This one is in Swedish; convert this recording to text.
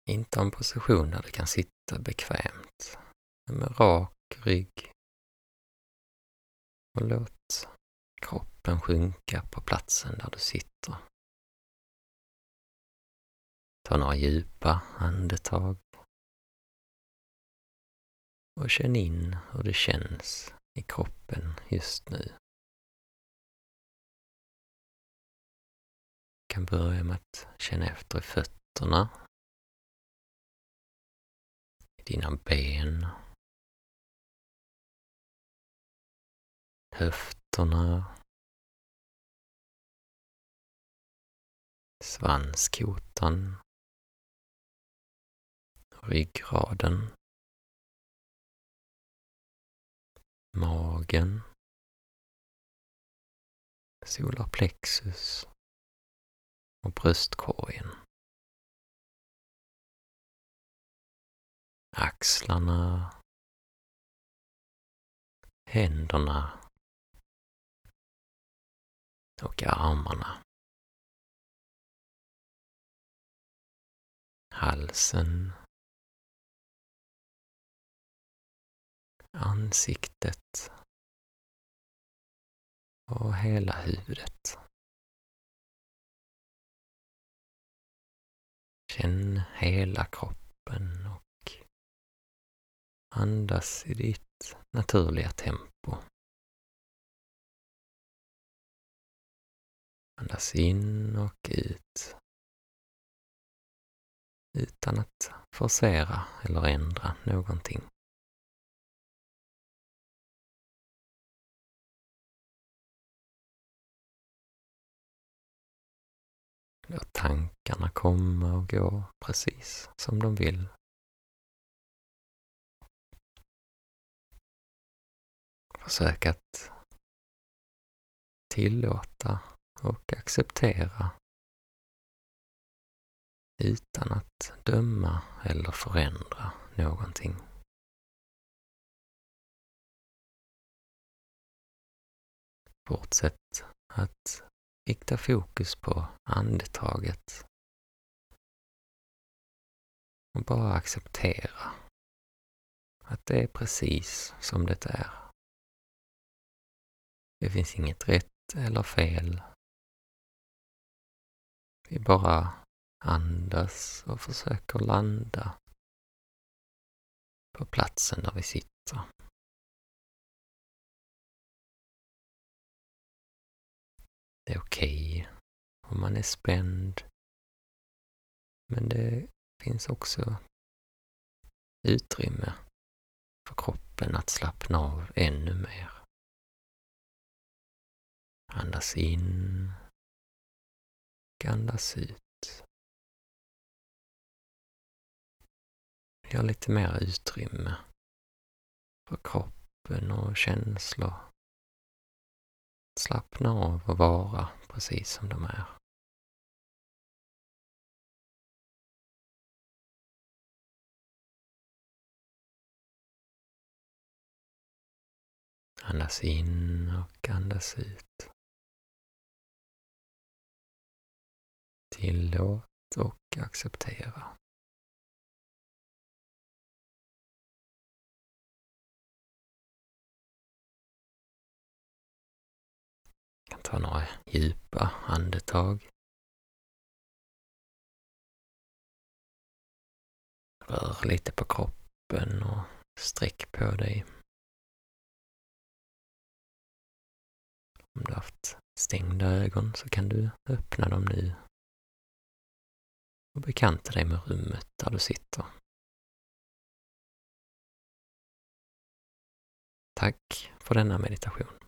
Inta en position där du kan sitta bekvämt med rak rygg och låt kroppen sjunka på platsen där du sitter. Ta några djupa andetag och känn in hur det känns i kroppen just nu. Du kan börja med att känna efter i fötterna, i dina ben, höfterna, svanskotan, ryggraden, magen, solarplexus och bröstkorgen. Axlarna, händerna och armarna. Halsen, ansiktet och hela huvudet. Känn hela kroppen och andas i ditt naturliga tempo. Andas in och ut utan att forcera eller ändra någonting. Låt tankarna komma och gå precis som de vill. Försök att tillåta och acceptera utan att döma eller förändra någonting. Fortsätt att rikta fokus på andetaget och bara acceptera att det är precis som det är. Det finns inget rätt eller fel. Vi bara andas och försöker landa på platsen där vi sitter. Det är okej om man är spänd, men det finns också utrymme för kroppen att slappna av ännu mer. Andas in och andas ut. Gör lite mer utrymme för kroppen och känslor. Slappna av och vara precis som de är. Andas in och andas ut. Tillåt och acceptera. Jag kan ta några djupa andetag. Rör lite på kroppen och sträck på dig. Om du har haft stängda ögon så kan du öppna dem nu och bekanta dig med rummet där du sitter. Tack för denna meditation.